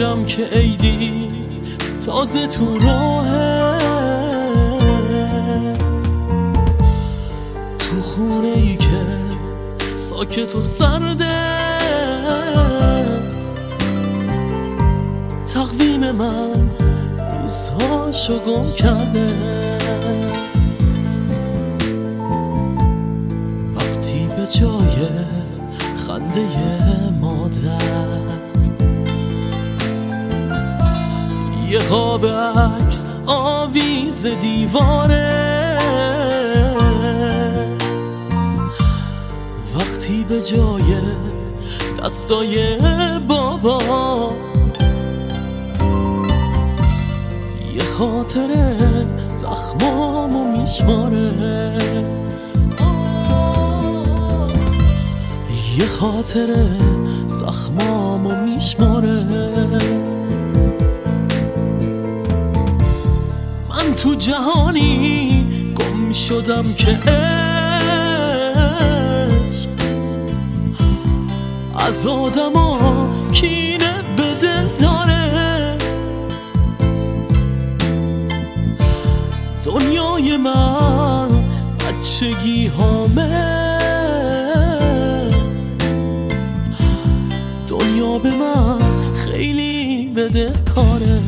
میدونم که عیدی تازه تو راهه، تو خونه ای که ساکت و سرده، تقویم من روزهاشو گم کرده. وقتی به جای خنده مادر یه قاب عکس آویز دیواره، وقتی به جای دستای بابا یه خاطره زخمامو میشماره، یه خاطره زخمامو میشماره. من تو جهانی گم شدم که عشق از آدما کینه به دل داره. دنیای من بچگی هامه، دنیا به من خیلی بدهکاره،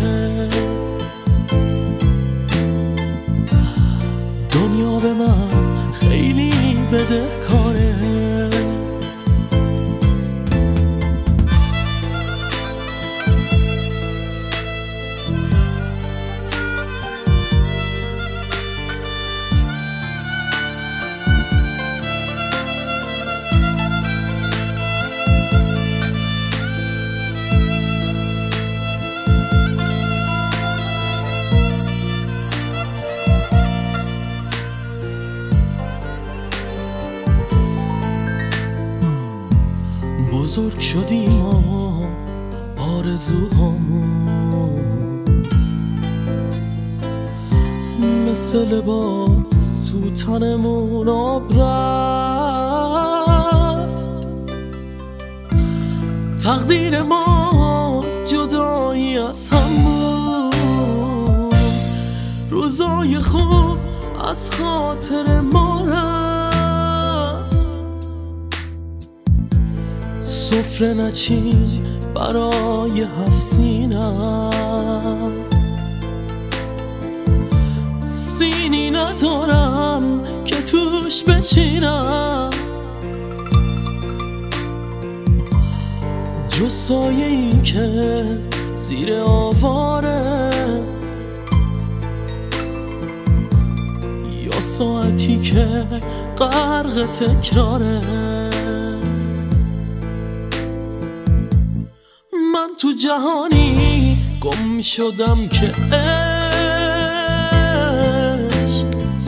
دنیا به من خیلی بدهکاره. بزرگ شدیم و آرزوهامون مثل لباس تو تنمون آب رفت. تقدیر ما جدایی از هم بود، روزای خوب از خاطر ما رفت. سفره نچین برای 7 سینم، سینی ندارم که توش بچینم، جز سایه این که زیر آواره، یا ساعتی که غرق تکراره. من تو جهانی گم شدم که عشق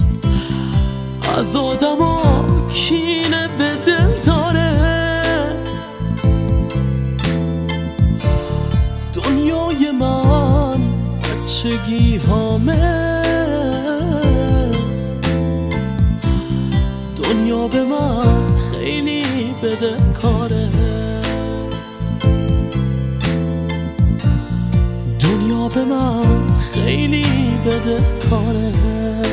از آدما کینه به دل داره. دنیای من بچگی هامه، دنیا به من خیلی بدهکاره، دنیا به من خیلی بدهکاره.